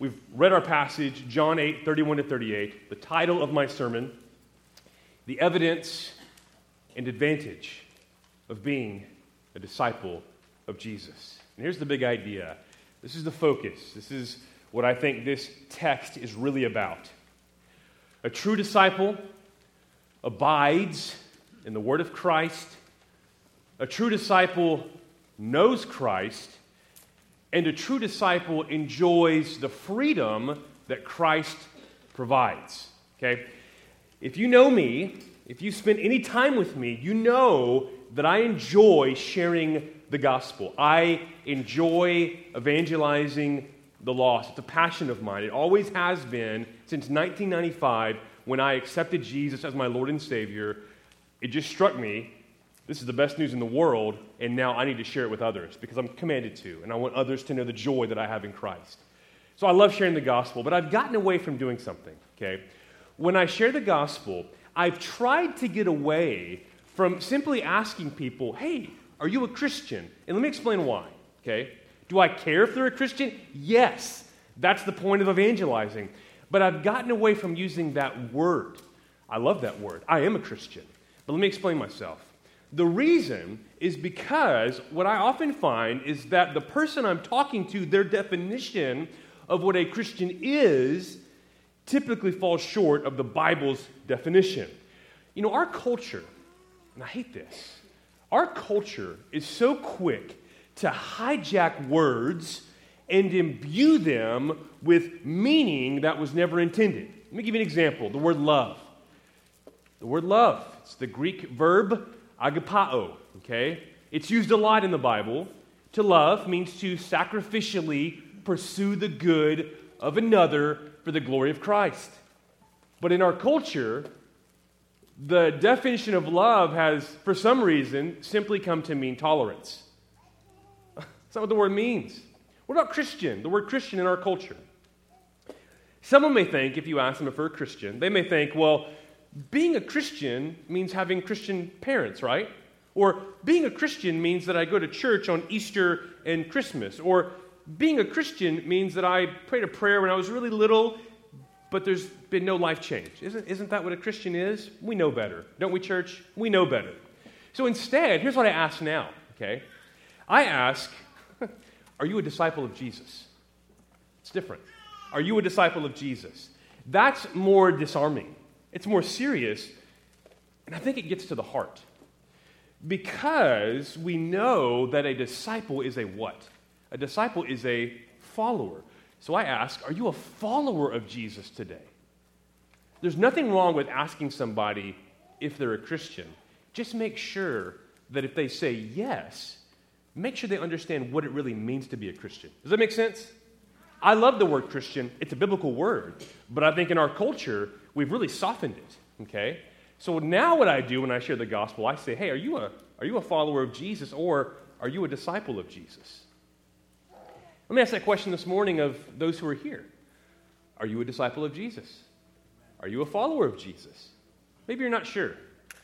We've read our passage, John 8, 31 to 38, the title of my sermon, The Evidence and Advantage of Being a Disciple of Jesus. And here's the big idea. This is the focus. This is what I think this text is really about. A true disciple abides in the Word of Christ. A true disciple knows Christ. And a true disciple enjoys the freedom that Christ provides. Okay? If you know me, if you spend any time with me, you know that I enjoy sharing the gospel. I enjoy evangelizing the lost. It's a passion of mine. It always has been since 1995 when I accepted Jesus as my Lord and Savior. It just struck me, this is the best news in the world, and now I need to share it with others because I'm commanded to, and I want others to know the joy that I have in Christ. So I love sharing the gospel, but I've gotten away from doing something, okay? When I share the gospel, I've tried to get away from simply asking people, hey, are you a Christian? And let me explain why, okay? Do I care if they're a Christian? Yes. That's the point of evangelizing. But I've gotten away from using that word. I love that word. I am a Christian. But let me explain myself. The reason is because what I often find is that the person I'm talking to, their definition of what a Christian is, typically falls short of the Bible's definition. You know, our culture, and I hate this, our culture is so quick to hijack words and imbue them with meaning that was never intended. Let me give you an example. The word love. The word love, it's the Greek verb agapao, okay? It's used a lot in the Bible. To love means to sacrificially pursue the good of another for the glory of Christ. But in our culture, the definition of love has, for some reason, simply come to mean tolerance. That's not what the word means. What about Christian? The word Christian in our culture. Someone may think, if you ask them if they're a Christian, they may think, well, being a Christian means having Christian parents, right? Or being a Christian means that I go to church on Easter and Christmas. Or being a Christian means that I prayed a prayer when I was really little, but there's been no life change. Isn't that what a Christian is? We know better. Don't we, church? We know better. So instead, here's what I ask now, okay? I ask, are you a disciple of Jesus? It's different. Are you a disciple of Jesus? That's more disarming. It's more serious, and I think it gets to the heart. Because we know that a disciple is a what? A disciple is a follower. So I ask, are you a follower of Jesus today? There's nothing wrong with asking somebody if they're a Christian. Just make sure that if they say yes, make sure they understand what it really means to be a Christian. Does that make sense? I love the word Christian. It's a biblical word. But I think in our culture, we've really softened it, okay? So now what I do when I share the gospel, I say, hey, are you a follower of Jesus, or are you a disciple of Jesus? Let me ask that question this morning of those who are here. Are you a disciple of Jesus? Are you a follower of Jesus? Maybe you're not sure.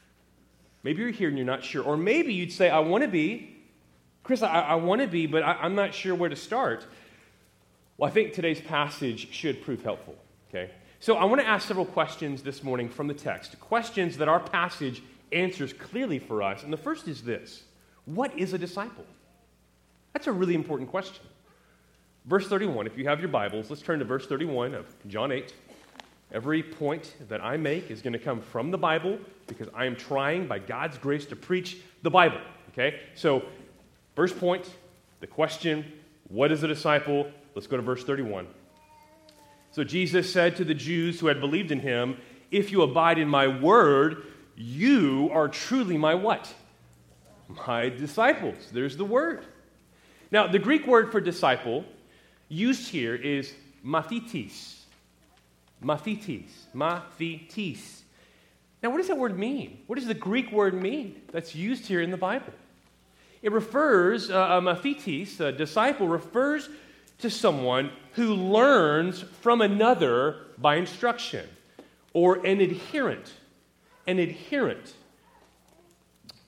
Maybe you're here and you're not sure. Or maybe you'd say, I want to be. Chris, I want to be, but I'm not sure where to start. Well, I think today's passage should prove helpful, okay? So I want to ask several questions this morning from the text, questions that our passage answers clearly for us. And the first is this: what is a disciple? That's a really important question. Verse 31, if you have your Bibles, let's turn to verse 31 of John 8. Every point that I make is going to come from the Bible because I am trying, by God's grace, to preach the Bible, okay? So, first point, the question, what is a disciple? Let's go to verse 31. So Jesus said to the Jews who had believed in him, if you abide in my word, you are truly my what? My disciples. There's the word. Now, the Greek word for disciple used here is mathetes. Mathetes. Mathetes. Now, what does that word mean? What does the Greek word mean that's used here in the Bible? It refers, mathetes, a disciple, refers to someone who learns from another by instruction, or an adherent. An adherent.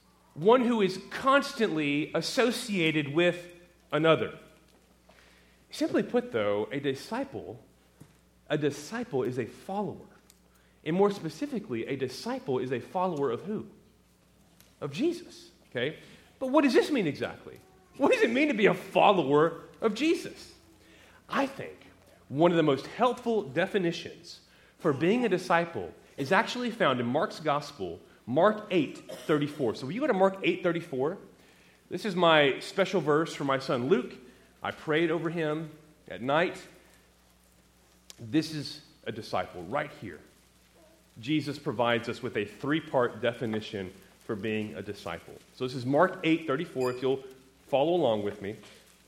One who is constantly associated with another. Simply put, though, a disciple is a follower. And more specifically, a disciple is a follower of who? Of Jesus, okay? But what does this mean exactly? What does it mean to be a follower of Jesus? I think one of the most helpful definitions for being a disciple is actually found in Mark's Gospel, Mark 8:34. So will you go to Mark 8:34? This is my special verse for my son Luke. I prayed over him at night. This is a disciple right here. Jesus provides us with a three-part definition for being a disciple. So this is Mark 8:34, if you'll follow along with me.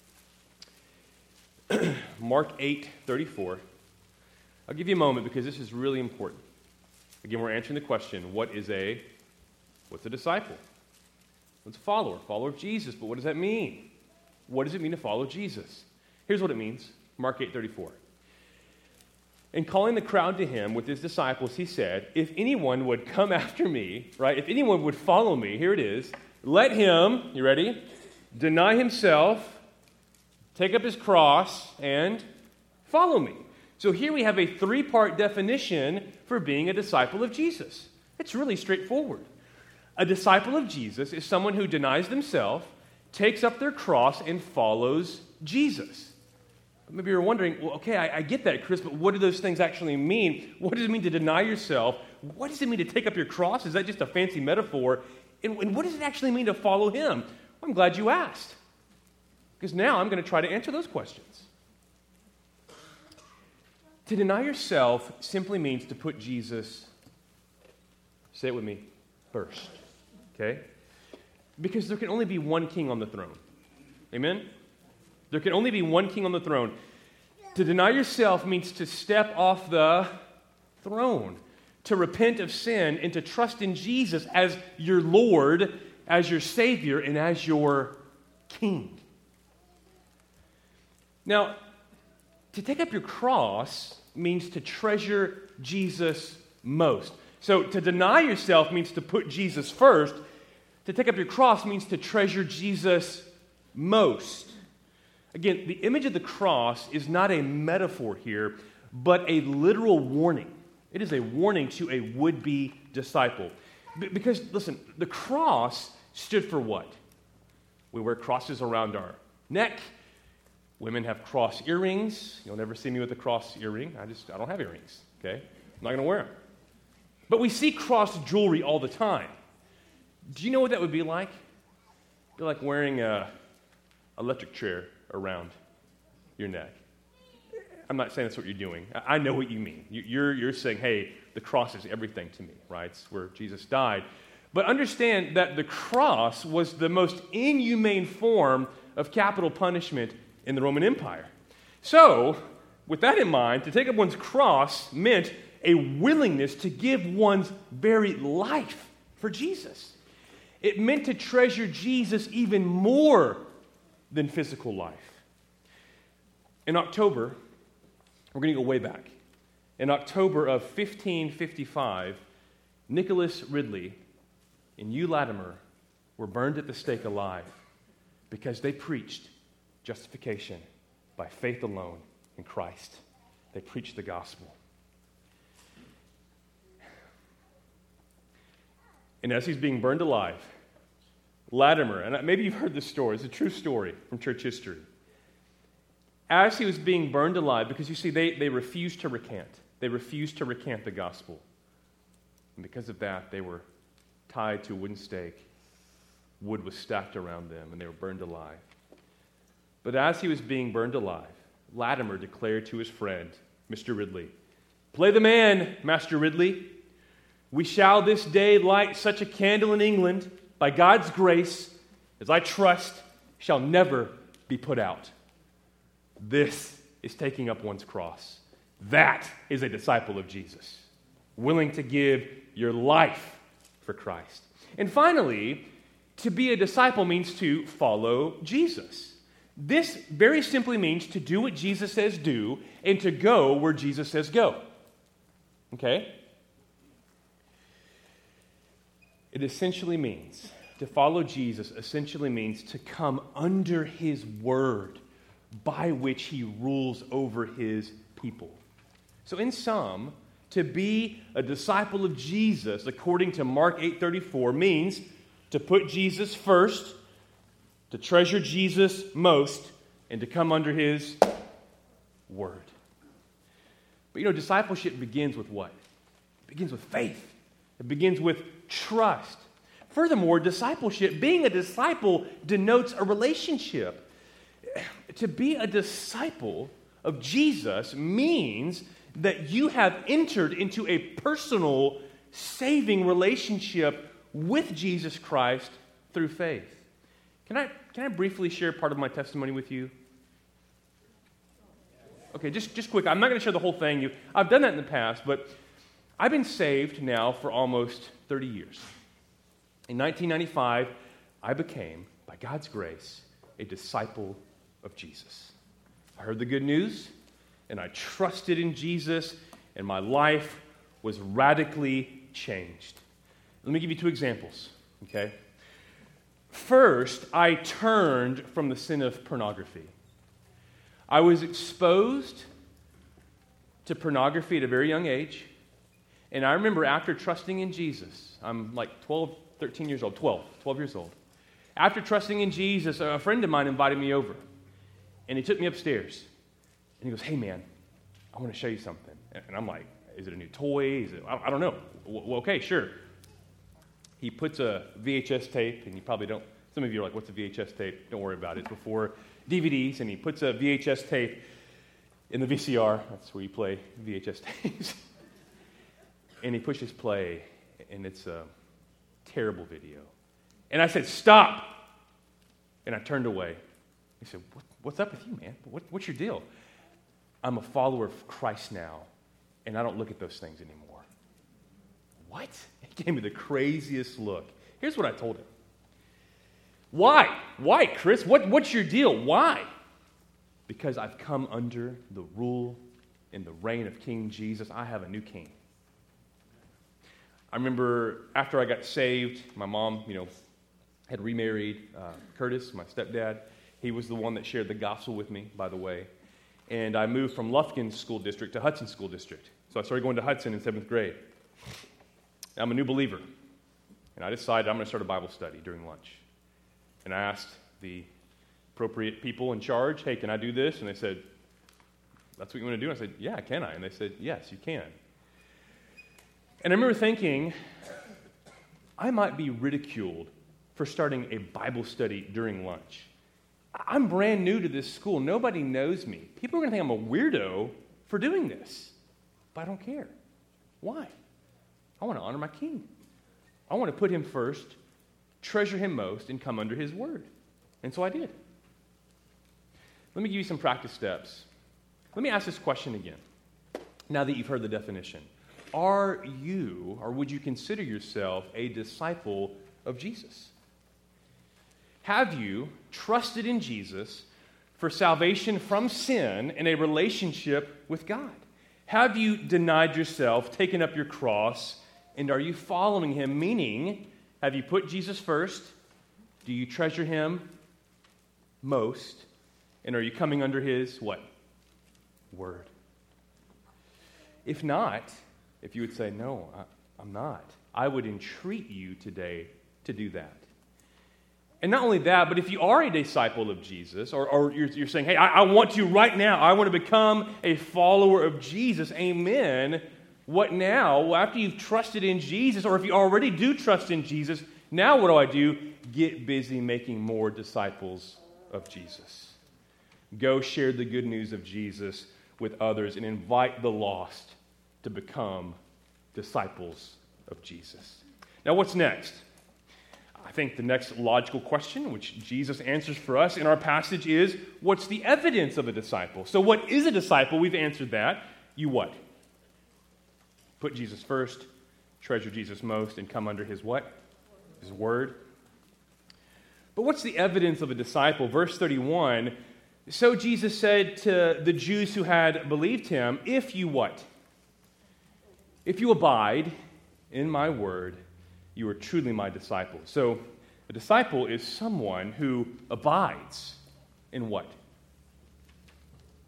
Mark 8:34. I'll give you a moment because this is really important. Again, we're answering the question, what's a disciple? What's a follower? Follower of Jesus, but what does that mean? What does it mean to follow Jesus? Here's what it means. Mark 8:34. And calling the crowd to him with his disciples, he said, if anyone would come after me, right, if anyone would follow me, here it is, let him, you ready, deny himself, take up his cross, and follow me. So here we have a three-part definition for being a disciple of Jesus. It's really straightforward. A disciple of Jesus is someone who denies themselves, takes up their cross, and follows Jesus. Maybe you're wondering, well, okay, I get that, Chris, but what do those things actually mean? What does it mean to deny yourself? What does it mean to take up your cross? Is that just a fancy metaphor? And what does it actually mean to follow him? Well, I'm glad you asked, because now I'm going to try to answer those questions. To deny yourself simply means to put Jesus, say it with me, first, okay? Because there can only be one king on the throne. Amen? There can only be one king on the throne. To deny yourself means to step off the throne, to repent of sin, and to trust in Jesus as your Lord, as your Savior, and as your King. Now, to take up your cross means to treasure Jesus most. So to deny yourself means to put Jesus first. To take up your cross means to treasure Jesus most. Again, the image of the cross is not a metaphor here, but a literal warning. It is a warning to a would-be disciple. Because, listen, the cross stood for what? We wear crosses around our neck. Women have cross earrings. You'll never see me with a cross earring. I don't have earrings, okay? I'm not going to wear them. But we see cross jewelry all the time. Do you know what that would be like? It'd be like wearing an electric chair around your neck. I'm not saying that's what you're doing. I know what you mean. You're saying, hey, the cross is everything to me, right? It's where Jesus died. But understand that the cross was the most inhumane form of capital punishment in the Roman Empire. So, with that in mind, to take up one's cross meant a willingness to give one's very life for Jesus. It meant to treasure Jesus even more than physical life. In October, we're going to go way back. In October of 1555, Nicholas Ridley and Hugh Latimer were burned at the stake alive because they preached justification by faith alone in Christ. They preached the gospel. And as he's being burned alive, Latimer, and maybe you've heard this story, it's a true story from church history. As he was being burned alive, because you see, they refused to recant. They refused to recant the gospel. And because of that, they were tied to a wooden stake. Wood was stacked around them, and they were burned alive. But as he was being burned alive, Latimer declared to his friend, Mr. Ridley, "Play the man, Master Ridley. We shall this day light such a candle in England, by God's grace, as I trust, shall never be put out." This is taking up one's cross. That is a disciple of Jesus, willing to give your life for Christ. And finally, to be a disciple means to follow Jesus. This very simply means to do what Jesus says do and to go where Jesus says go. Okay? It essentially means, to follow Jesus essentially means to come under his word, by which he rules over his people. So in sum, to be a disciple of Jesus, according to Mark 8:34, means to put Jesus first, to treasure Jesus most, and to come under his word. But discipleship begins with what? It begins with faith. It begins with trust. Furthermore, discipleship, being a disciple, denotes a relationship. To be a disciple of Jesus means that you have entered into a personal, saving relationship with Jesus Christ through faith. Can I briefly share part of my testimony with you? Okay, just quick. I'm not going to share the whole thing. I've done that in the past, but I've been saved now for almost 30 years. In 1995, I became, by God's grace, a disciple of Jesus. I heard the good news, and I trusted in Jesus, and my life was radically changed. Let me give you two examples, okay? First, I turned from the sin of pornography. I was exposed to pornography at a very young age, and I remember after trusting in Jesus, I'm like 12 years old. After trusting in Jesus, a friend of mine invited me over, and he took me upstairs, and he goes, "Hey man, I want to show you something." And I'm like, "Is it a new toy? I don't know." Well, okay, sure. He puts a VHS tape, and you probably don't, some of you are like, "What's a VHS tape?" Don't worry about it. It's before DVDs, and he puts a VHS tape in the VCR. That's where you play VHS tapes. And he pushes play, and it's a terrible video. And I said, "Stop!" And I turned away. He said, "What's up with you, man? What's your deal?" "I'm a follower of Christ now, and I don't look at those things anymore." What? He gave me the craziest look. Here's what I told him. Why? Why, Chris? What's your deal? Why? Because I've come under the rule and the reign of King Jesus. I have a new king. I remember after I got saved, my mom, had remarried Curtis, my stepdad. He was the one that shared the gospel with me, by the way. And I moved from Lufkin School District to Hudson School District. So I started going to Hudson in 7th grade. I'm a new believer. And I decided I'm going to start a Bible study during lunch. And I asked the appropriate people in charge, "Hey, can I do this?" And they said, "That's what you want to do?" And I said, "Yeah, can I?" And they said, "Yes, you can." And I remember thinking, I might be ridiculed for starting a Bible study during lunch. I'm brand new to this school. Nobody knows me. People are going to think I'm a weirdo for doing this. But I don't care. Why? I want to honor my king. I want to put him first, treasure him most, and come under his word. And so I did. Let me give you some practice steps. Let me ask this question again, now that you've heard the definition. Are you, or would you consider yourself, a disciple of Jesus? Have you trusted in Jesus for salvation from sin and a relationship with God? Have you denied yourself, taken up your cross, and are you following him? Meaning, have you put Jesus first? Do you treasure him most? And are you coming under his what? Word. If not, if you would say, "No, I'm not," I would entreat you today to do that. And not only that, but if you are a disciple of Jesus, or you're saying, "Hey, I want to right now, I want to become a follower of Jesus," amen. What now? Well, after you've trusted in Jesus, or if you already do trust in Jesus, now what do? Get busy making more disciples of Jesus. Go share the good news of Jesus with others and invite the lost to become disciples of Jesus. Now, what's next? I think the next logical question, which Jesus answers for us in our passage, is, what's the evidence of a disciple? So what is a disciple? We've answered that. You what? Put Jesus first, treasure Jesus most, and come under his what? His word. But what's the evidence of a disciple? Verse 31, so Jesus said to the Jews who had believed him, "If you what? If you abide in my word, you are truly my disciples." So a disciple is someone who abides in what?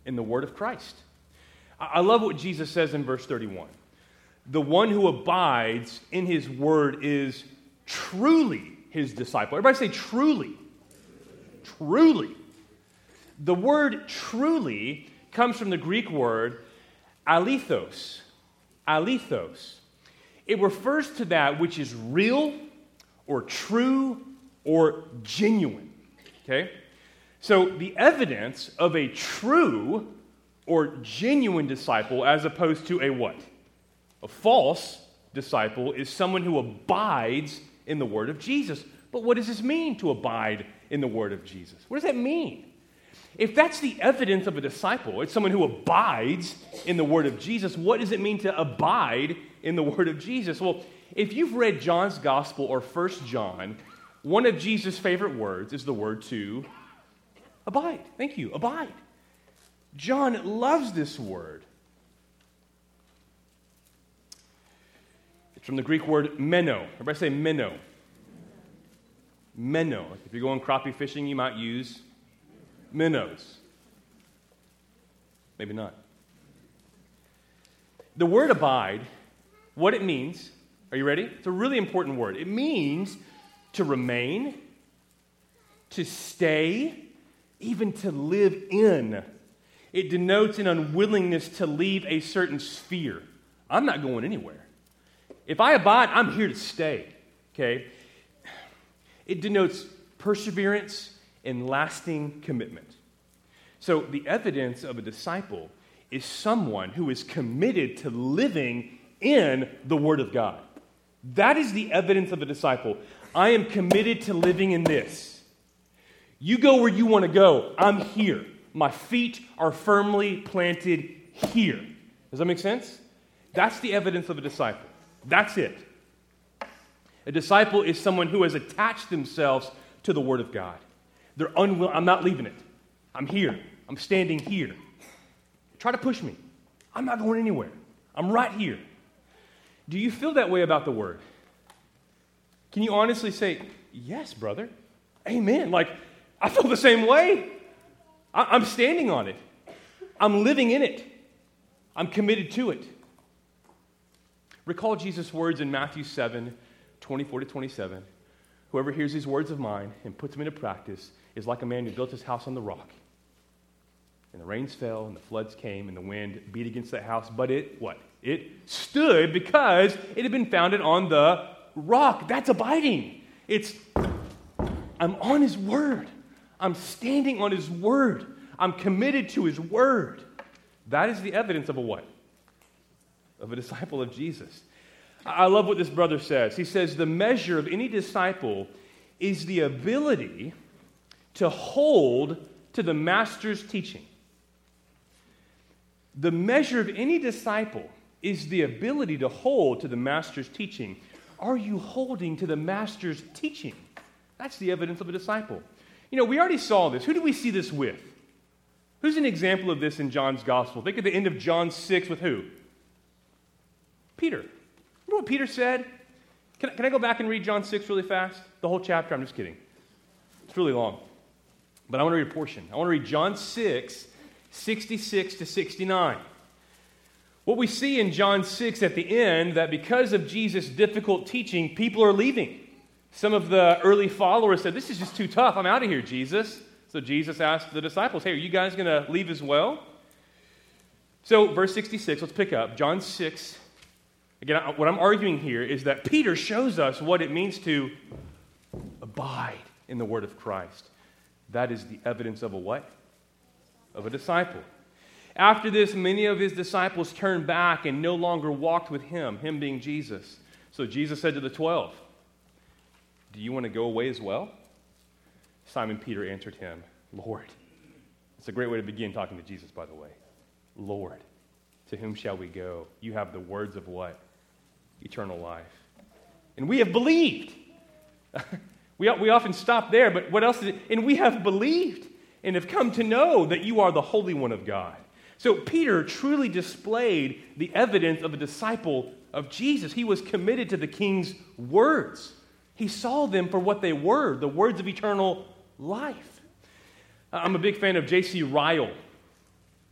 in the word of Christ. I love what Jesus says in verse 31. The one who abides in his word is truly his disciple. Everybody say truly. Truly. The word truly comes from the Greek word alethos. Alethos. It refers to that which is real or true or genuine. Okay? So the evidence of a true or genuine disciple as opposed to a what? A false disciple is someone who abides in the word of Jesus. But what does this mean to abide in the word of Jesus? What does that mean? If that's the evidence of a disciple, it's someone who abides in the word of Jesus, what does it mean to abide in the word of Jesus? Well, if you've read John's gospel or 1 John, one of Jesus' favorite words is the word to abide. Thank you, abide. John loves this word. It's from the Greek word meno. Everybody say meno. Meno. If you're going crappie fishing, you might use minnows. Maybe not. The word abide, what it means, are you ready? It's a really important word. It means to remain, to stay, even to live in. It denotes an unwillingness to leave a certain sphere. I'm not going anywhere. If I abide, I'm here to stay. Okay? It denotes perseverance and lasting commitment. So the evidence of a disciple is someone who is committed to living in the Word of God. That is the evidence of a disciple. I am committed to living in this. You go where you want to go. I'm here. My feet are firmly planted here. Does that make sense? That's the evidence of a disciple. That's it. A disciple is someone who has attached themselves to the Word of God. They're unwilling. I'm not leaving it. I'm here. I'm standing here. Try to push me. I'm not going anywhere. I'm right here. Do you feel that way about the Word? Can you honestly say, yes, brother? Amen. Like, I feel the same way. I'm standing on it. I'm living in it. I'm committed to it. Recall Jesus' words in Matthew 7, 24 to 27. Whoever hears these words of mine and puts them into practice is like a man who built his house on the rock. And the rains fell, and the floods came, and the wind beat against that house. But it, what? It stood because it had been founded on the rock. That's abiding. I'm on his word. I'm standing on his word. I'm committed to his word. That is the evidence of a what? Of a disciple of Jesus. I love what this brother says. He says, the measure of any disciple is the ability to hold to the master's teaching. The measure of any disciple is the ability to hold to the master's teaching. Are you holding to the master's teaching? That's the evidence of a disciple. You know, we already saw this. Who do we see this with? Who's an example of this in John's gospel? Think at the end of John 6 with who? Peter. Remember what Peter said? Can I go back and read John 6 really fast? The whole chapter? I'm just kidding. It's really long. But I want to read a portion. I want to read John 6, 66 to 69. What we see in John 6 at the end, that because of Jesus' difficult teaching, people are leaving. Some of the early followers said, this is just too tough. I'm out of here, Jesus. So Jesus asked the disciples, hey, are you guys going to leave as well? So verse 66, let's pick up. John 6. Again, what I'm arguing here is that Peter shows us what it means to abide in the word of Christ. That is the evidence of a what? Of a disciple. After this, many of his disciples turned back and no longer walked with him being Jesus. So Jesus said to the 12, do you want to go away as well? Simon Peter answered him, Lord. It's a great way to begin talking to Jesus, by the way. Lord, to whom shall we go? You have the words of what? Eternal life. And we have believed. we often stop there, but what else is it? And we have believed and have come to know that you are the Holy One of God. So Peter truly displayed the evidence of a disciple of Jesus. He was committed to the King's words. He saw them for what they were, the words of eternal life. I'm a big fan of J.C. Ryle.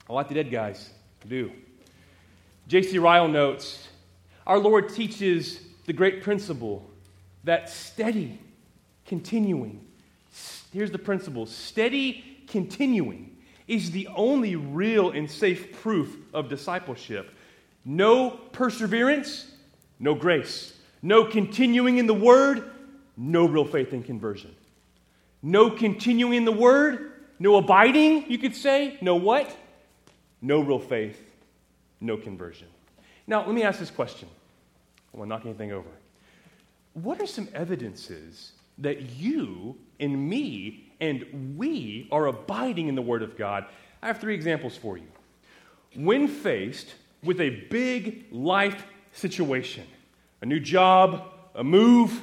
I like the dead guys. I do. J.C. Ryle notes, our Lord teaches the great principle that steady, continuing, here's the principle, steady, continuing is the only real and safe proof of discipleship. No perseverance, no grace. No continuing in the Word, no real faith in conversion. No continuing in the Word, no abiding, you could say. No what? No real faith, no conversion. Now, let me ask this question. I won't knock anything over. What are some evidences that you and me and we are abiding in the Word of God? I have 3 examples for you. When faced with a big life situation, a new job, a move,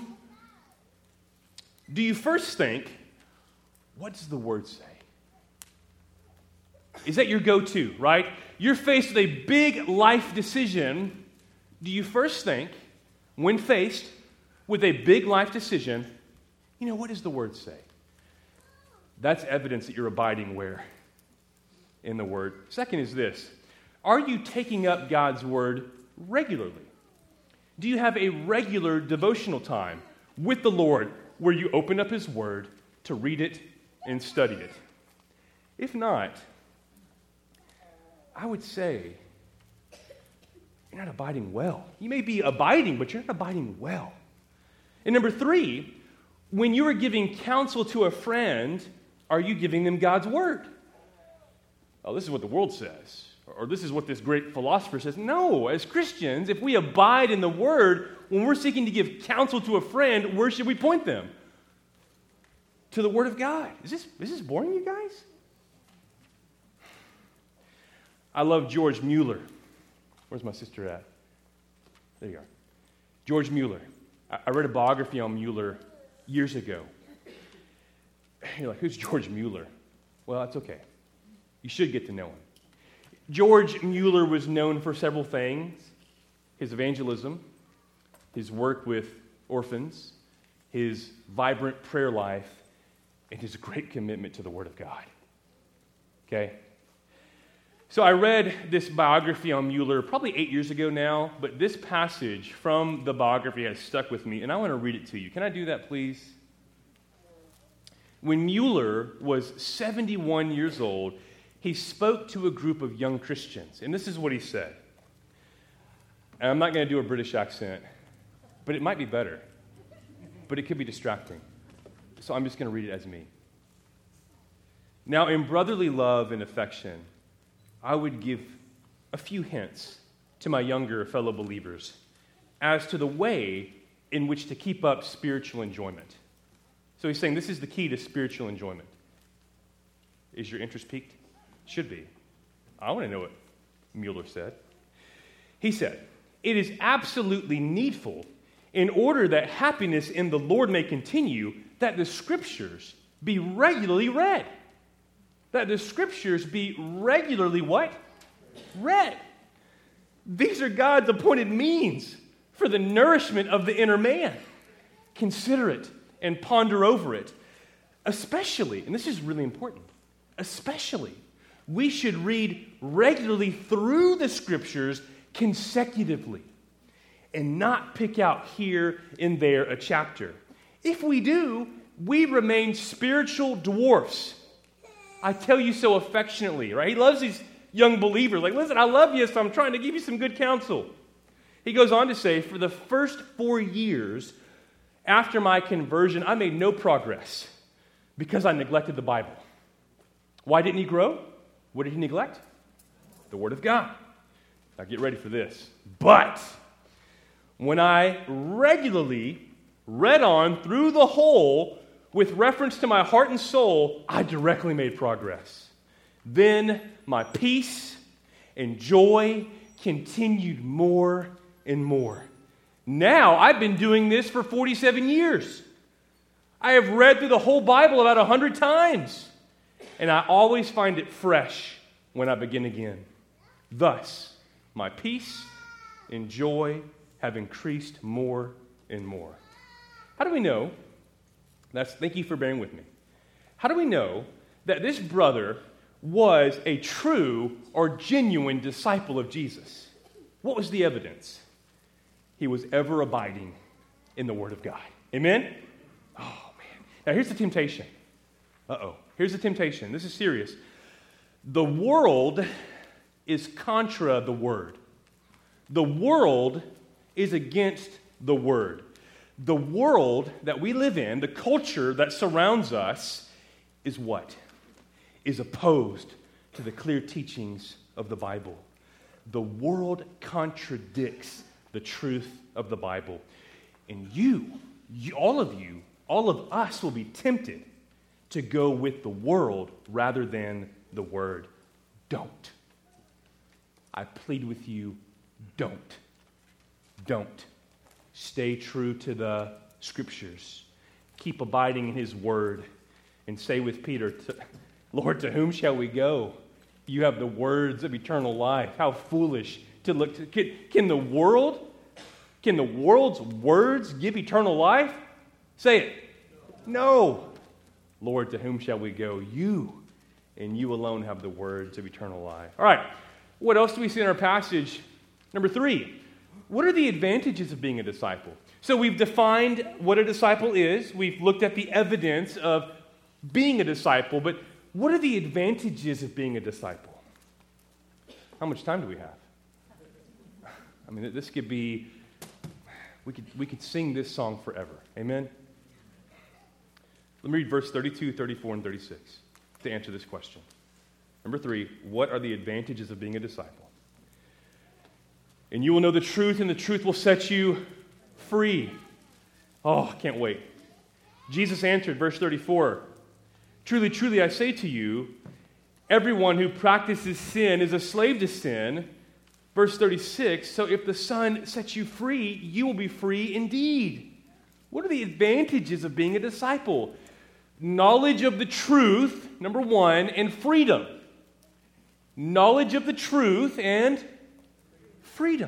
do you first think, what does the Word say? Is that your go-to, right? You're faced with a big life decision. Do you first think, when faced with a big life decision, what does the Word say? That's evidence that you're abiding where? In the Word. Second is this. Are you taking up God's Word regularly? Do you have a regular devotional time with the Lord where you open up His Word to read it and study it? If not, I would say you're not abiding well. You may be abiding, but you're not abiding well. And number 3, when you are giving counsel to a friend, are you giving them God's Word? Oh, this is what the world says. Or this is what this great philosopher says. No, as Christians, if we abide in the Word, when we're seeking to give counsel to a friend, where should we point them? To the Word of God. Is this boring, you guys? I love George Mueller. Where's my sister at? There you are. George Mueller. I read a biography on Mueller years ago. You're like, who's George Mueller? Well, that's okay. You should get to know him. George Mueller was known for several things: his evangelism, his work with orphans, his vibrant prayer life, and his great commitment to the Word of God. Okay? So I read this biography on Mueller probably 8 years ago now, but this passage from the biography has stuck with me, and I want to read it to you. Can I do that, please? When Mueller was 71 years old, he spoke to a group of young Christians, and this is what he said. And I'm not going to do a British accent, but it might be better, but it could be distracting. So I'm just going to read it as me. Now, in brotherly love and affection, I would give a few hints to my younger fellow believers as to the way in which to keep up spiritual enjoyment. So he's saying this is the key to spiritual enjoyment. Is your interest piqued? Should be. I want to know what Mueller said. He said, it is absolutely needful, in order that happiness in the Lord may continue, that the Scriptures be regularly read. That the Scriptures be regularly what? Read. These are God's appointed means for the nourishment of the inner man. Consider it and ponder over it. Especially, and this is really important, especially, we should read regularly through the Scriptures consecutively and not pick out here and there a chapter. If we do, we remain spiritual dwarfs. I tell you so affectionately, right? He loves these young believers. Like, listen, I love you, so I'm trying to give you some good counsel. He goes on to say, for the first 4 years after my conversion, I made no progress because I neglected the Bible. Why didn't he grow? What did he neglect? The Word of God. Now get ready for this. But when I regularly read on through the whole with reference to my heart and soul, I directly made progress. Then my peace and joy continued more and more. Now I've been doing this for 47 years. I have read through the whole Bible about 100 times. And I always find it fresh when I begin again. Thus, my peace and joy have increased more and more. How do we know? Thank you for bearing with me. How do we know that this brother was a true or genuine disciple of Jesus? What was the evidence? He was ever abiding in the Word of God. Amen? Oh, man. Now, here's the temptation. Here's the temptation. This is serious. The world is contra the Word. The world is against the Word. The world that we live in, the culture that surrounds us, is what? Is opposed to the clear teachings of the Bible. The world contradicts the truth of the Bible. And all of us will be tempted to go with the world rather than the Word. Don't. I plead with you, don't. Don't. Stay true to the Scriptures. Keep abiding in His Word. And say with Peter, Lord, to whom shall we go? You have the words of eternal life. How foolish to look to. Can the world's words give eternal life? Say it. No. Lord, to whom shall we go? You, and you alone have the words of eternal life. All right. What else do we see in our passage? Number 3. What are the advantages of being a disciple? So we've defined what a disciple is. We've looked at the evidence of being a disciple, but what are the advantages of being a disciple? How much time do we have? I mean, this could be, we could sing this song forever. Amen? Let me read verse 32, 34, and 36 to answer this question. Number 3, what are the advantages of being a disciple? And you will know the truth, and the truth will set you free. Oh, I can't wait. Jesus answered, verse 34, truly, truly, I say to you, everyone who practices sin is a slave to sin. Verse 36, so if the Son sets you free, you will be free indeed. What are the advantages of being a disciple? Knowledge of the truth, number 1, and freedom. Knowledge of the truth and freedom.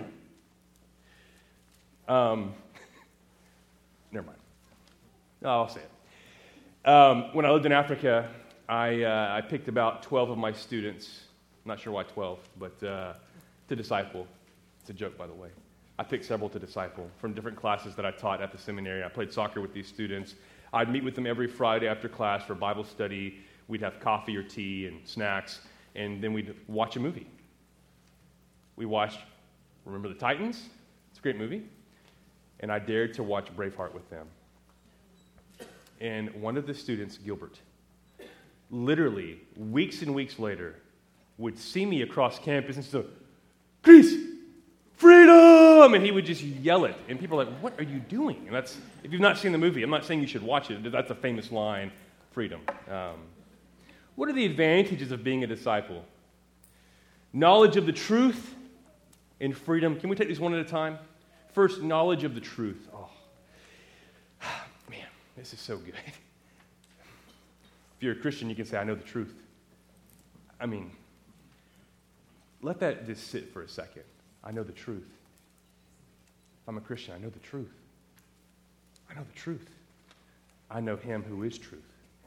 Never mind. I'll say it. When I lived in Africa, I picked about 12 of my students, I'm not sure why 12, but to disciple. It's a joke, by the way. I picked several to disciple from different classes that I taught at the seminary. I played soccer with these students. I'd meet with them every Friday after class for Bible study. We'd have coffee or tea and snacks, and then we'd watch a movie. We watched Remember the Titans? It's a great movie. And I dared to watch Braveheart with them. And one of the students, Gilbert, literally weeks and weeks later, would see me across campus and say, Chris, freedom! And he would just yell it. And people are like, what are you doing? And that's, if you've not seen the movie, I'm not saying you should watch it. That's a famous line, freedom. What are the advantages of being a disciple? Knowledge of the truth and freedom. Can we take these one at a time? First, knowledge of the truth. Oh, man, this is so good. If you're a Christian, you can say, I know the truth. I mean, let that just sit for a second. I know the truth. If I'm a Christian, I know the truth. I know the truth. I know Him who is truth.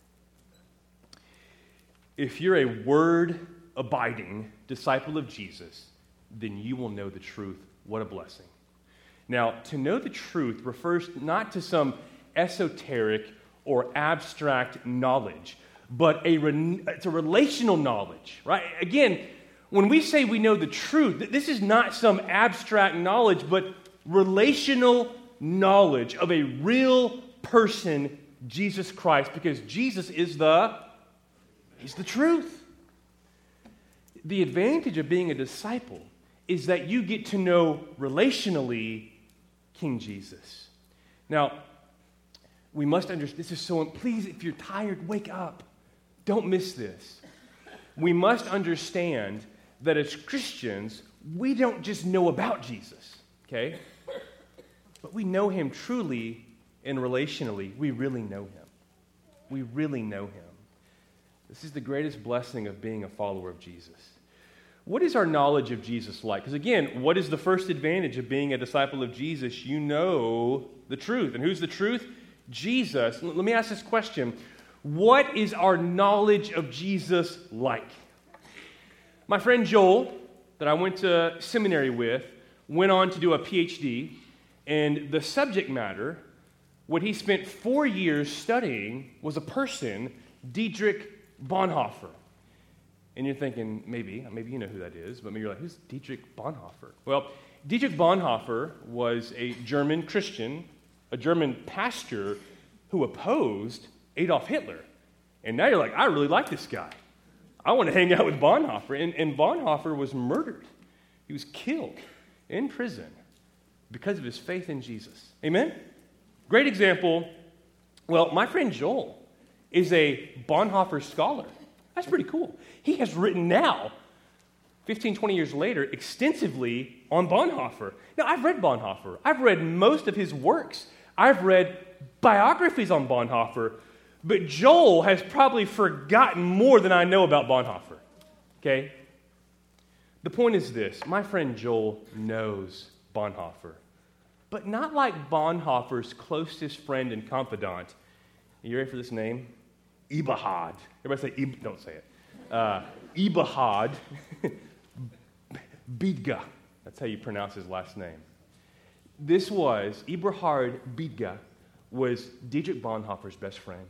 If you're a word-abiding disciple of Jesus, then you will know the truth. What a blessing. Now, to know the truth refers not to some esoteric or abstract knowledge, but it's a relational knowledge, right? Again, when we say we know the truth, this is not some abstract knowledge, but relational knowledge of a real person, Jesus Christ, because Jesus is He's the truth. The advantage of being a disciple is that you get to know relationally King Jesus. Now, we must understand, this is so, please, if you're tired, wake up. Don't miss this. We must understand that as Christians, we don't just know about Jesus, okay? But we know Him truly and relationally. We really know Him. We really know Him. This is the greatest blessing of being a follower of Jesus. What is our knowledge of Jesus like? Because again, what is the first advantage of being a disciple of Jesus? You know the truth. And who's the truth? Jesus. Let me ask this question. What is our knowledge of Jesus like? My friend Joel, that I went to seminary with, went on to do a PhD, and the subject matter, what he spent 4 years studying, was a person, Dietrich Bonhoeffer. And you're thinking, maybe you know who that is, but maybe you're like, who's Dietrich Bonhoeffer? Well, Dietrich Bonhoeffer was a German Christian, a German pastor who opposed Adolf Hitler. And now you're like, I really like this guy. I want to hang out with Bonhoeffer. And Bonhoeffer was murdered. He was killed in prison because of his faith in Jesus. Amen? Great example. Well, my friend Joel is a Bonhoeffer scholar. That's pretty cool. He has written now, 15, 20 years later, extensively on Bonhoeffer. Now, I've read Bonhoeffer. I've read most of his works. I've read biographies on Bonhoeffer. But Joel has probably forgotten more than I know about Bonhoeffer. Okay? The point is this. My friend Joel knows Bonhoeffer. But not like Bonhoeffer's closest friend and confidant. You ready for this name? Eberhard. Everybody say, don't say it. Eberhard Bethge. That's how you pronounce his last name. Eberhard Bethge was Dietrich Bonhoeffer's best friend,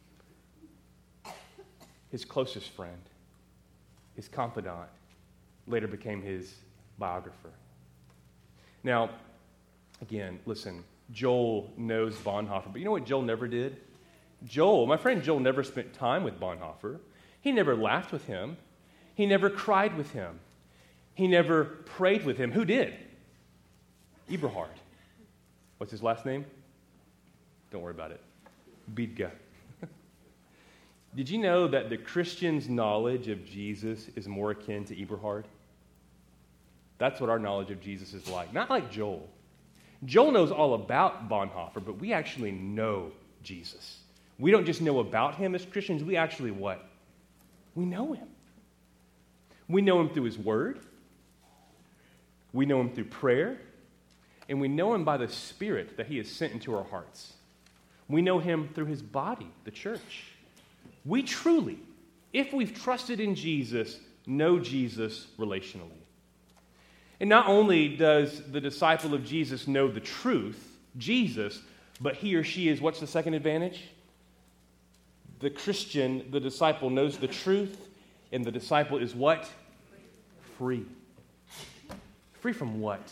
his closest friend, his confidant, later became his biographer. Now, again, listen, Joel knows Bonhoeffer, but you know what Joel never did? My friend Joel never spent time with Bonhoeffer. He never laughed with him. He never cried with him. He never prayed with him. Who did? Eberhard. What's his last name? Don't worry about it. Bethge. Did you know that the Christian's knowledge of Jesus is more akin to Eberhard? That's what our knowledge of Jesus is like. Not like Joel. Joel knows all about Bonhoeffer, but we actually know Jesus. We don't just know about him as Christians, we actually what? We know him. We know him through his word. We know him through prayer. And we know him by the Spirit that he has sent into our hearts. We know him through his body, the church. We truly, if we've trusted in Jesus, know Jesus relationally. And not only does the disciple of Jesus know the truth, Jesus, but he or she is, what's the second advantage? The Christian, the disciple, knows the truth, and the disciple is what? Free. Free from what?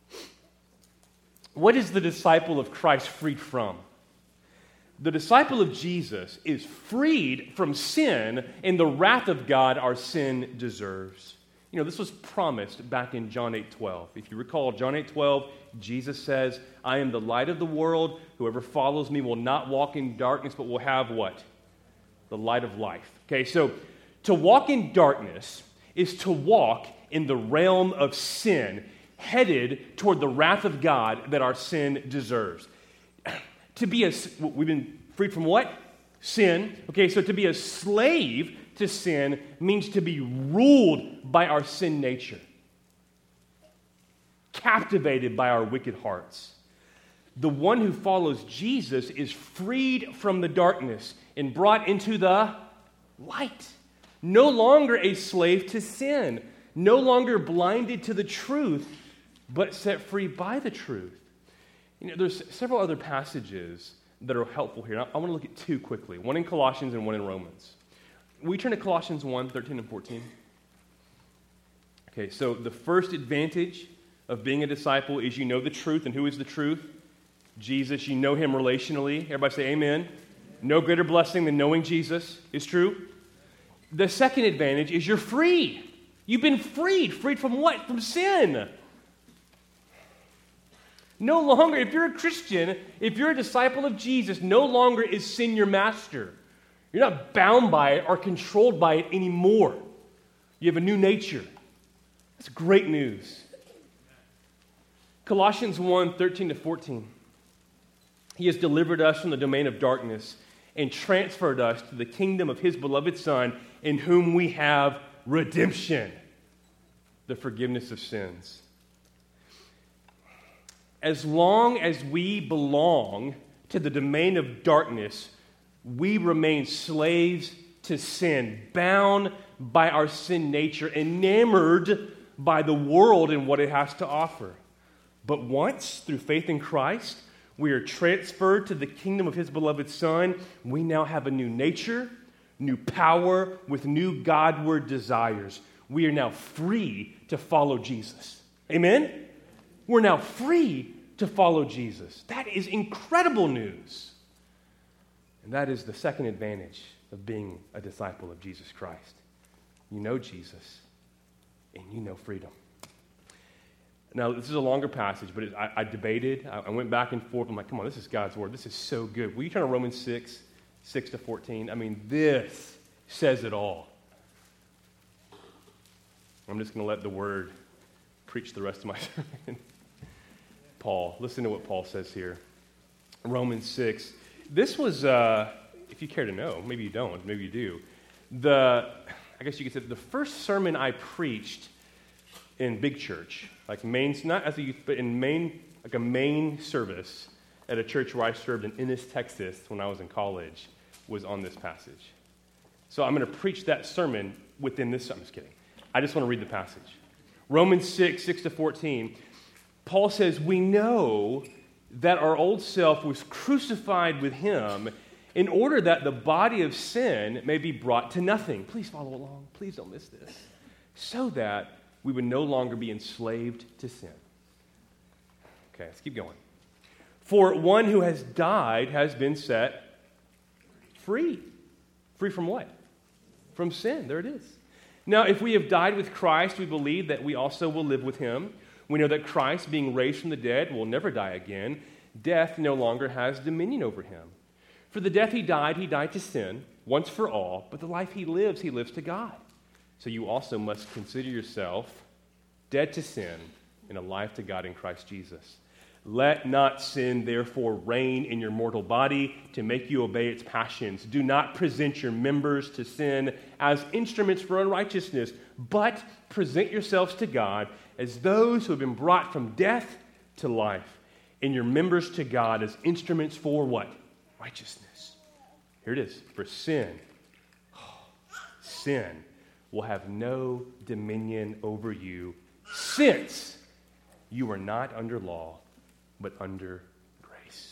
What is the disciple of Christ freed from? The disciple of Jesus is freed from sin and the wrath of God our sin deserves. You know, this was promised back in John 8:12. If you recall, John 8:12, Jesus says, I am the light of the world. Whoever follows me will not walk in darkness, but will have what? The light of life. Okay, so to walk in darkness is to walk in the realm of sin, headed toward the wrath of God that our sin deserves. We've been freed from what? Sin. Okay, so to be a slave to sin means to be ruled by our sin nature, captivated by our wicked hearts. The one who follows Jesus is freed from the darkness and brought into the light. No longer a slave to sin, no longer blinded to the truth, but set free by the truth. You know, there's several other passages that are helpful here. I want to look at two quickly, one in Colossians and one in Romans. We turn to Colossians 1, 13 and 14. Okay, so the first advantage of being a disciple is you know the truth. And who is the truth? Jesus. You know him relationally. Everybody say amen. No greater blessing than knowing Jesus is true. The second advantage is you're free. You've been freed. Freed from what? From sin. No longer, if you're a Christian, if you're a disciple of Jesus, no longer is sin your master. You're not bound by it or controlled by it anymore. You have a new nature. That's great news. Colossians 1, 13 to 14. He has delivered us from the domain of darkness and transferred us to the kingdom of his beloved Son, in whom we have redemption, the forgiveness of sins. As long as we belong to the domain of darkness, we remain slaves to sin, bound by our sin nature, enamored by the world and what it has to offer. But once, through faith in Christ, we are transferred to the kingdom of his beloved Son. We now have a new nature, new power, with new Godward desires. We are now free to follow Jesus. Amen? We're now free to follow Jesus. That is incredible news. And that is the second advantage of being a disciple of Jesus Christ. You know Jesus, and you know freedom. Now, this is a longer passage, but I debated. I went back and forth. I'm like, come on, this is God's word. This is so good. Will you turn to Romans 6, 6 to 14? I mean, this says it all. I'm just going to let the word preach the rest of my sermon. Paul, listen to what Paul says here. Romans 6. This was, if you care to know, maybe you don't, maybe you do. I guess you could say the first sermon I preached in big church, like not as a youth, but in like a main service at a church where I served in Ennis, Texas, when I was in college, was on this passage. So I'm going to preach that sermon within this. I'm just kidding. I just want to read the passage. Romans 6, 6 to 14. Paul says, we know that our old self was crucified with him in order that the body of sin may be brought to nothing. Please follow along. Please don't miss this. So that we would no longer be enslaved to sin. Okay, let's keep going. For one who has died has been set free. Free from what? From sin. There it is. Now, if we have died with Christ, we believe that we also will live with him. We know that Christ, being raised from the dead, will never die again. Death no longer has dominion over him. For the death he died to sin, once for all, but the life he lives to God. So you also must consider yourself dead to sin and alive to God in Christ Jesus. Let not sin, therefore, reign in your mortal body to make you obey its passions. Do not present your members to sin as instruments for unrighteousness, but present yourselves to God as those who have been brought from death to life, and your members to God as instruments for what? Righteousness. Here it is. For sin will have no dominion over you, since you are not under law, but under grace.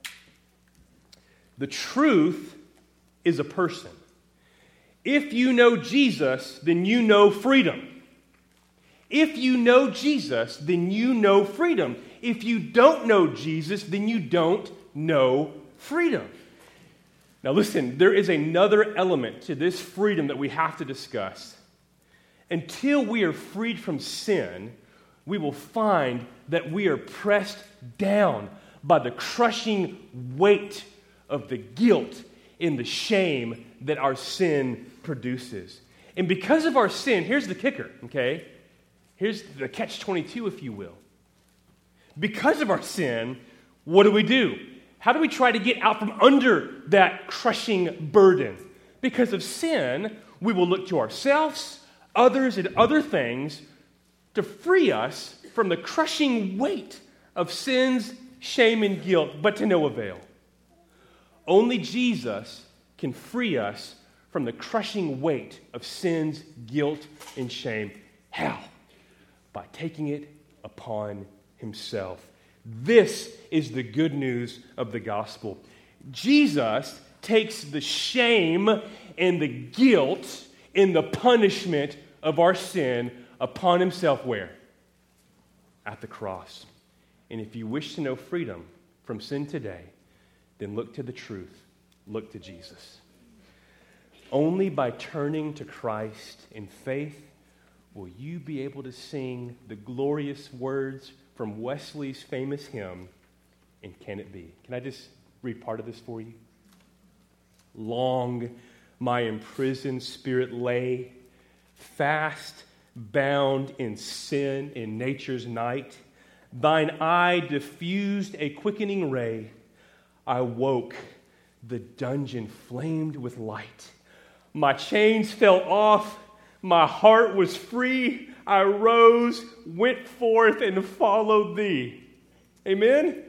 The truth is a person. If you know Jesus, then you know freedom. If you know Jesus, then you know freedom. If you don't know Jesus, then you don't know freedom. Now listen, there is another element to this freedom that we have to discuss. Until we are freed from sin, we will find that we are pressed down by the crushing weight of the guilt and the shame that our sin produces. And because of our sin, here's the kicker, okay? Here's the catch-22, if you will. Because of our sin, what do? How do we try to get out from under that crushing burden? Because of sin, we will look to ourselves, others, and other things to free us from the crushing weight of sin's shame and guilt, but to no avail. Only Jesus can free us from the crushing weight of sin's guilt and shame. How? By taking it upon himself. This is the good news of the gospel. Jesus takes the shame and the guilt and the punishment of our sin upon himself where? At the cross. And if you wish to know freedom from sin today, then look to the truth. Look to Jesus. Only by turning to Christ in faith will you be able to sing the glorious words from Wesley's famous hymn, And Can It Be? Can I just read part of this for you? Long my imprisoned spirit lay, fast bound in sin in nature's night. Thine eye diffused a quickening ray. I woke, the dungeon flamed with light. My chains fell off, my heart was free. I rose, went forth, and followed thee. Amen?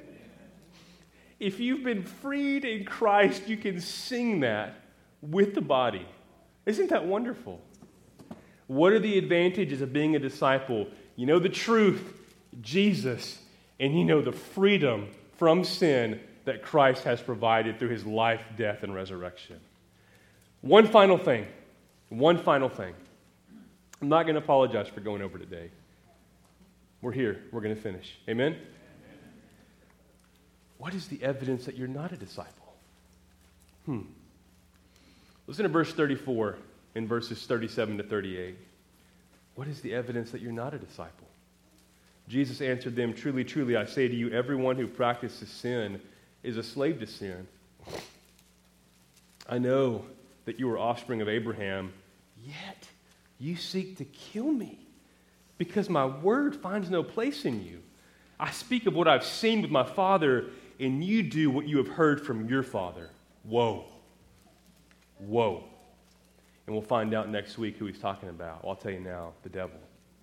If you've been freed in Christ, you can sing that with the body Isn't that wonderful? What are the advantages of being a disciple? You know the truth, Jesus, and you know the freedom from sin that Christ has provided through his life, death, and resurrection. One final thing. I'm not going to apologize for going over today. We're here. We're going to finish. Amen? What is the evidence that you're not a disciple? Listen to verse 34 and verses 37 to 38. What is the evidence that you're not a disciple? Jesus answered them, "Truly, truly, I say to you, everyone who practices sin is a slave to sin. I know that you are offspring of Abraham, yet you seek to kill me, because my word finds no place in you. I speak of what I've seen with my father, and you do what you have heard from your father." Whoa. Whoa. And we'll find out next week who he's talking about. Well, I'll tell you now, the devil.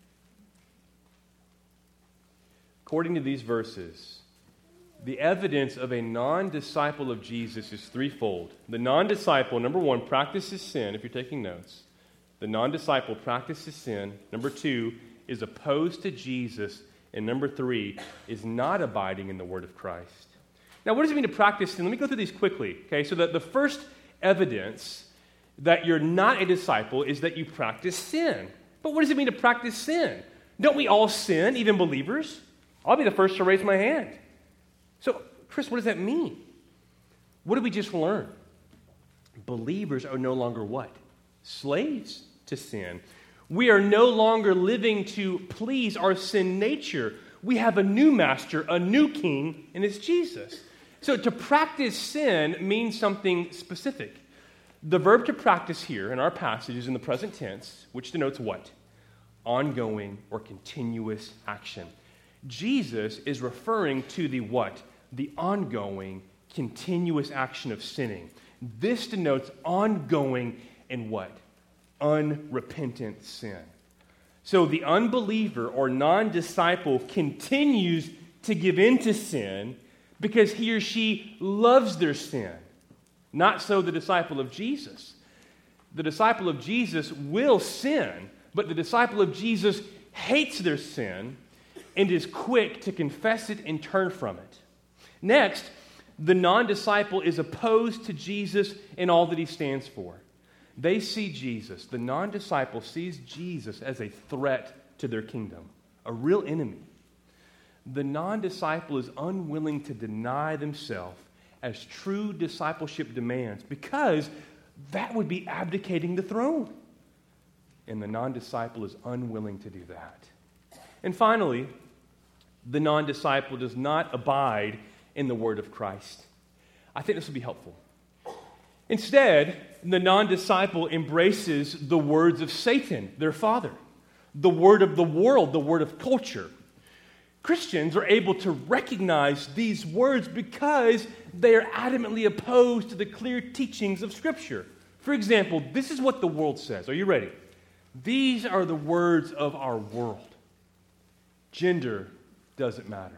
According to these verses, the evidence of a non-disciple of Jesus is threefold. The non-disciple, number one, practices sin, if you're taking notes. The non-disciple practices sin. Number two, is opposed to Jesus. And number three, is not abiding in the word of Christ. Now, what does it mean to practice sin? Let me go through these quickly. Okay, so the first evidence that you're not a disciple is that you practice sin. But what does it mean to practice sin? Don't we all sin, even believers? I'll be the first to raise my hand. So, Chris, what does that mean? What did we just learn? Believers are no longer what? Slaves to sin. We are no longer living to please our sin nature. We have a new master, a new king, and it's Jesus. So to practice sin means something specific. The verb to practice here in our passage is in the present tense, which denotes what? Ongoing or continuous action. Jesus is referring to the what? The ongoing, continuous action of sinning. This denotes ongoing and what? Unrepentant sin. So the unbeliever or non-disciple continues to give in to sin because he or she loves their sin. Not so the disciple of Jesus. The disciple of Jesus will sin, but the disciple of Jesus hates their sin and is quick to confess it and turn from it. Next, the non-disciple is opposed to Jesus and all that he stands for. They see Jesus, the non-disciple sees Jesus as a threat to their kingdom, a real enemy. The non-disciple is unwilling to deny themselves as true discipleship demands because that would be abdicating the throne. And the non-disciple is unwilling to do that. And finally, the non-disciple does not abide in the word of Christ. I think this will be helpful. Instead, the non-disciple embraces the words of Satan, their father, the word of the world, the word of culture. Christians are able to recognize these words because they are adamantly opposed to the clear teachings of Scripture. For example, this is what the world says. Are you ready? These are the words of our world. Gender doesn't matter.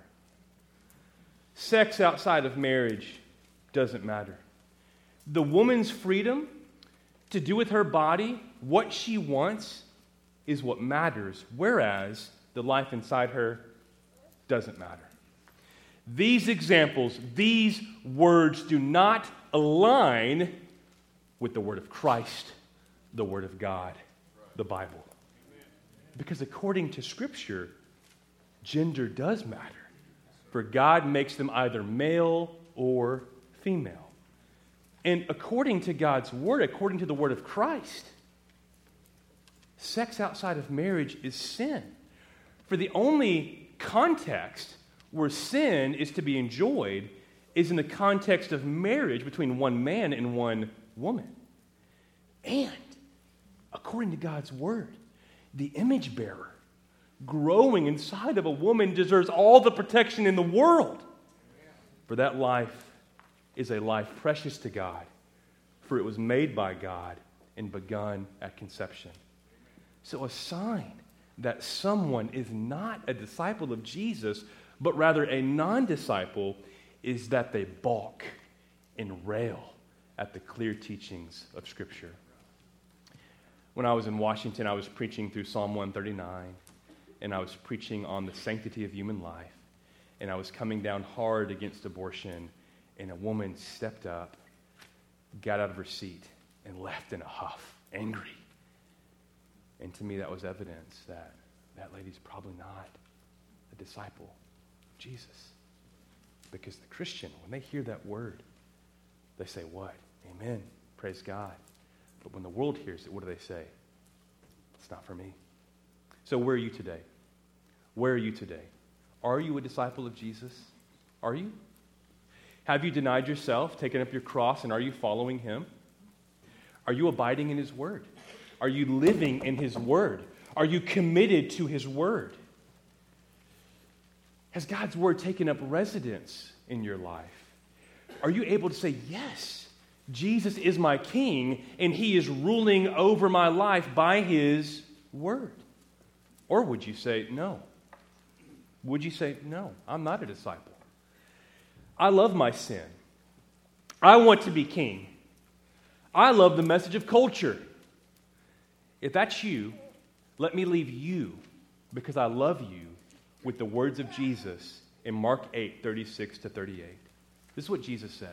Sex outside of marriage doesn't matter. The woman's freedom to do with her body what she wants is what matters, whereas the life inside her doesn't matter. These examples, these words do not align with the word of Christ, the word of God, the Bible. Because according to Scripture, gender does matter. For God makes them either male or female. And according to God's word, according to the word of Christ, sex outside of marriage is sin. For the only context where sin is to be enjoyed is in the context of marriage between one man and one woman. And according to God's word, the image bearer growing inside of a woman deserves all the protection in the world. For that life is a life precious to God, for it was made by God and begun at conception. So a sign that someone is not a disciple of Jesus, but rather a non-disciple, is that they balk and rail at the clear teachings of Scripture. When I was in Washington, I was preaching through Psalm 139, and I was preaching on the sanctity of human life, and I was coming down hard against abortion, and a woman stepped up, got out of her seat, and left in a huff, angry. And to me, that was evidence that that lady's probably not a disciple of Jesus. Because the Christian, when they hear that word, they say, what? Amen. Praise God. But when the world hears it, what do they say? It's not for me. So where are you today? Where are you today? Are you a disciple of Jesus? Are you? Have you denied yourself, taken up your cross, and are you following him? Are you abiding in his word? Are you living in his word? Are you committed to his word? Has God's word taken up residence in your life? Are you able to say, yes, Jesus is my king, and he is ruling over my life by his word? Or would you say, no? Would you say, no, I'm not a disciple? I love my sin. I want to be king. I love the message of culture. If that's you, let me leave you, because I love you, with the words of Jesus in Mark 8:36-38. This is what Jesus says.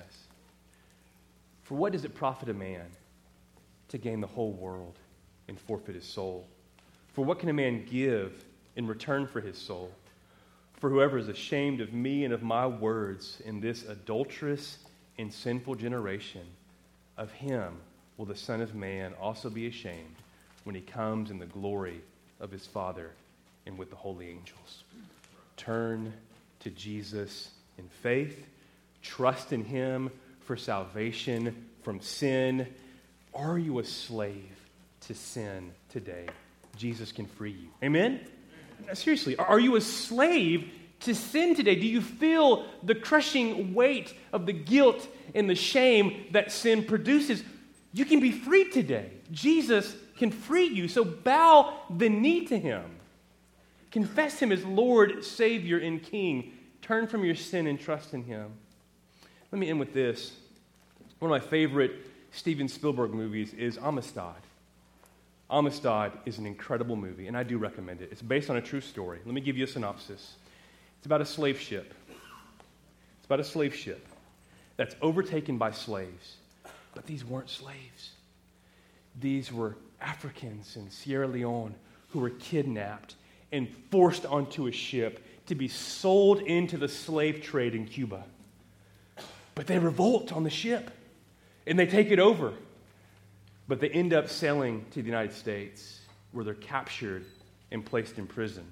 For what does it profit a man to gain the whole world and forfeit his soul? For what can a man give in return for his soul? For whoever is ashamed of me and of my words in this adulterous and sinful generation, of him will the Son of Man also be ashamed when he comes in the glory of his Father and with the holy angels. Turn to Jesus in faith. Trust in him for salvation from sin. Are you a slave to sin today? Jesus can free you. Amen? Seriously, are you a slave to sin today? Do you feel the crushing weight of the guilt and the shame that sin produces? You can be free today. Jesus can free you. So bow the knee to him. Confess him as Lord, Savior, and King. Turn from your sin and trust in him. Let me end with this. One of my favorite Steven Spielberg movies is Amistad. Amistad is an incredible movie, and I do recommend it. It's based on a true story. Let me give you a synopsis. It's about a slave ship. It's about a slave ship that's overtaken by slaves. But these weren't slaves. These were Africans in Sierra Leone who were kidnapped and forced onto a ship to be sold into the slave trade in Cuba. But they revolt on the ship, and they take it over. But they end up sailing to the United States, where they're captured and placed in prison.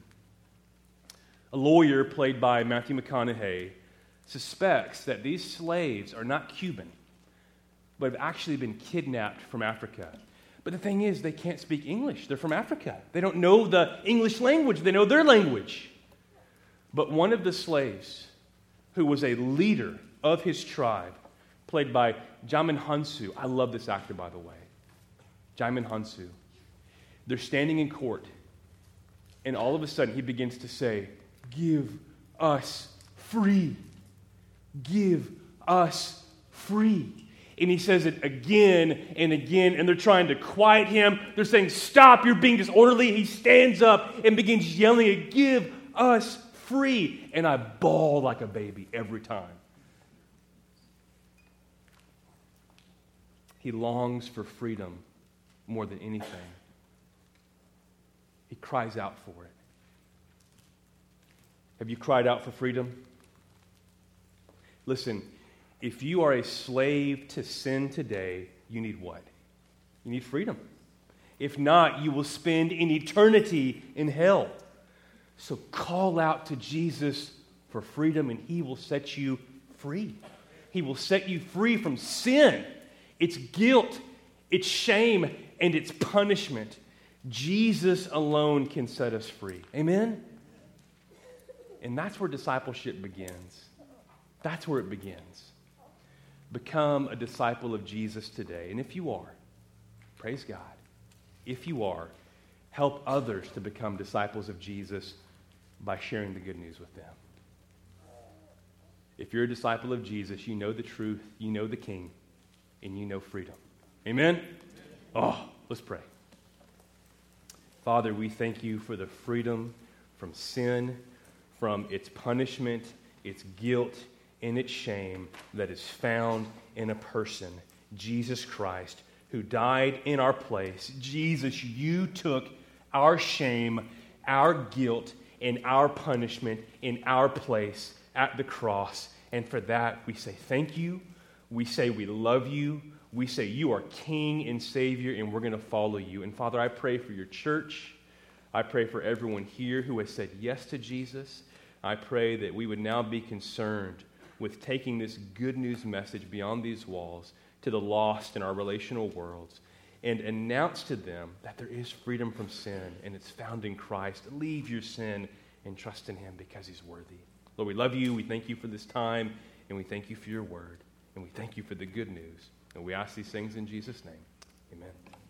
A lawyer, played by Matthew McConaughey, suspects that these slaves are not Cuban, but have actually been kidnapped from Africa. But the thing is, they can't speak English. They're from Africa. They don't know the English language. They know their language. But one of the slaves, who was a leader of his tribe, played by Djimon Hounsou. I love this actor, by the way. Djimon Hounsou. They're standing in court, and all of a sudden he begins to say, "Give us free. Give us free." And he says it again and again, and they're trying to quiet him. They're saying, "Stop, you're being disorderly." He stands up and begins yelling, "Give us free." And I bawl like a baby every time. He longs for freedom more than anything. He cries out for it. Have you cried out for freedom? Listen, if you are a slave to sin today, you need what? You need freedom. If not, you will spend an eternity in hell. So call out to Jesus for freedom, and he will set you free. He will set you free from sin, its guilt, its shame, and its punishment. Jesus alone can set us free. Amen? And that's where discipleship begins. That's where it begins. Become a disciple of Jesus today. And if you are, praise God. If you are, help others to become disciples of Jesus by sharing the good news with them. If you're a disciple of Jesus, you know the truth, you know the King, and you know freedom. Amen? Oh, let's pray. Father, we thank you for the freedom from sin, from its punishment, its guilt, and its shame that is found in a person, Jesus Christ, who died in our place. Jesus, you took our shame, our guilt, and our punishment in our place at the cross. And for that, we say thank you. We say we love you. We say you are King and Savior, and we're going to follow you. And Father, I pray for your church. I pray for everyone here who has said yes to Jesus. I pray that we would now be concerned with taking this good news message beyond these walls to the lost in our relational worlds and announce to them that there is freedom from sin and it's found in Christ. Leave your sin and trust in him because he's worthy. Lord, we love you. We thank you for this time, and we thank you for your word, and we thank you for the good news. And we ask these things in Jesus' name. Amen.